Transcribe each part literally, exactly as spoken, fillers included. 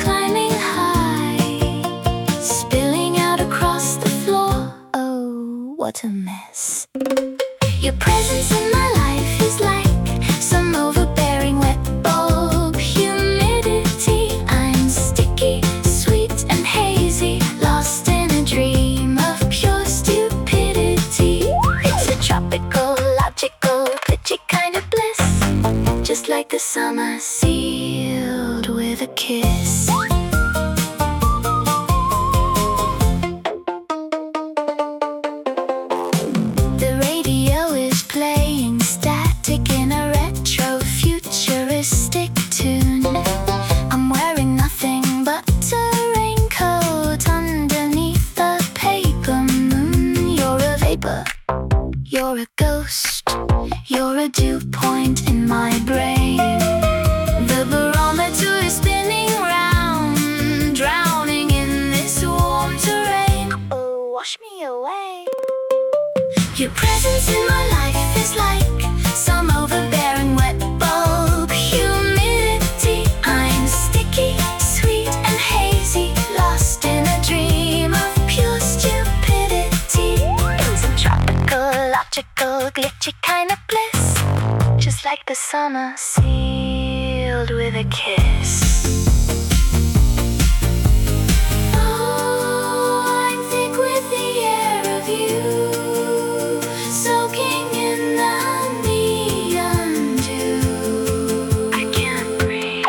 climbing high, spilling out across the floor. Oh, what a mess. Your presence in my life is like some overbearing wet bulb humidity. I'm sticky, sweet and hazy, lost in a dream of pure stupidity. It's a tropical, logical, glitchy kind of bliss, just like the summer sealed with a kiss. The radio is playing static in a retro futuristic tune. I'm wearing nothing but a raincoat underneath the paper moon. You're a vapor, you're a ghost, you're a dew point in my brain. The barometer is spinning round, drowning in this warm terrain. Oh, wash me away. Your presence in my life is like some overbearing wet bulb humidity. I'm sticky, sweet and hazy, lost in a dream of pure stupidity. It's a tropical, logical, glitchy kind of bliss, just like the summer sealed with a kiss. Oh, I'm thick with the air of you, soaking in the neon dew. I can't breathe.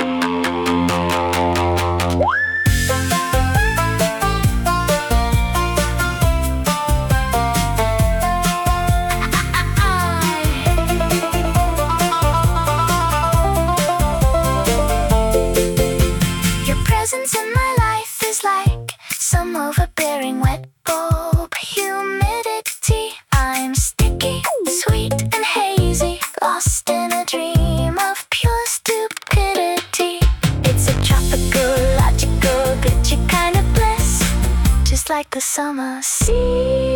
Your presence in my life is like some overbearing wet bulb humidity. I'm sticky, sweet and hazy, lost in a dream of pure stupidity. It's a tropical, logical, glitchy kind of bliss, just like the summer sea.